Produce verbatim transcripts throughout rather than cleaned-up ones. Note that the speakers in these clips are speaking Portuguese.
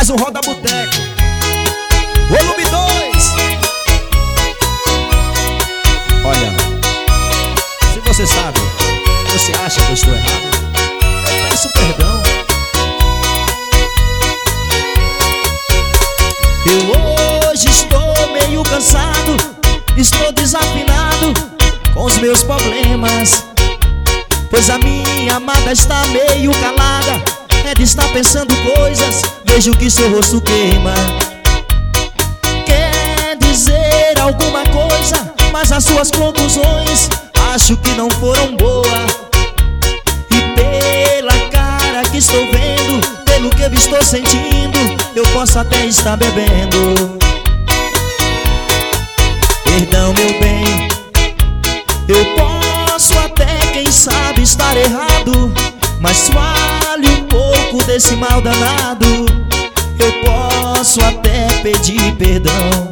mais um Roda Boteco, volume dois. Olha, se você sabe, você acha que eu estou errado, eu peço perdão. Eu hoje estou meio cansado, estou desafinado com os meus problemas, pois a minha amada está meio calada. É de estar pensando coisas, vejo que seu rosto queima. Quer dizer alguma coisa, mas as suas conclusões acho que não foram boas. E pela cara que estou vendo, pelo que eu estou sentindo, eu posso até estar bebendo. Perdão, meu bem, eu posso até, quem sabe, estar errado, mas fale um pouco desse mal danado. Eu posso até pedir perdão.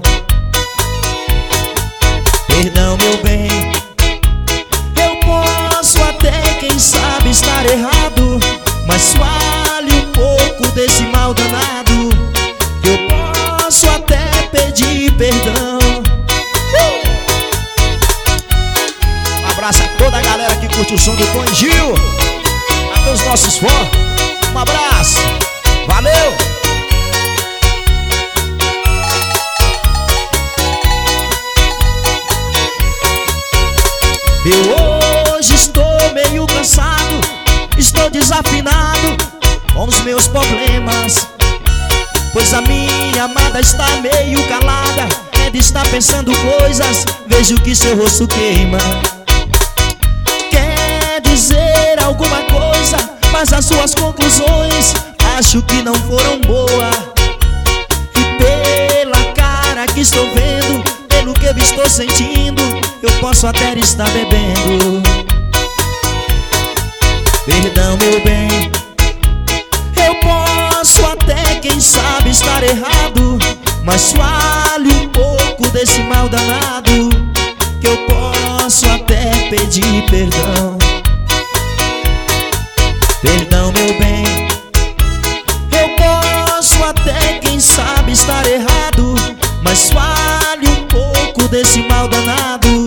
Perdão, meu bem, eu posso até, quem sabe, estar errado, mas fale um pouco desse mal danado. Eu posso até pedir perdão. Um abraço a toda a galera que curte o som do Tom e Gil, a todos os nossos fãs, um abraço, valeu! Eu hoje estou meio cansado, estou desafinado com os meus problemas, pois a minha amada está meio calada. É de estar pensando coisas, vejo que seu rosto queima. Quer dizer alguma coisa, mas as suas conclusões acho que não foram boas. E pela cara que estou vendo, pelo que eu estou sentindo, eu posso até estar bebendo. Perdão, meu bem, eu posso até, quem sabe, estar errado, mas fale um pouco desse mal danado, que eu posso até pedir perdão. Perdão, meu bem, eu posso até, quem sabe, estar errado, mas fale um pouco desse mal danado,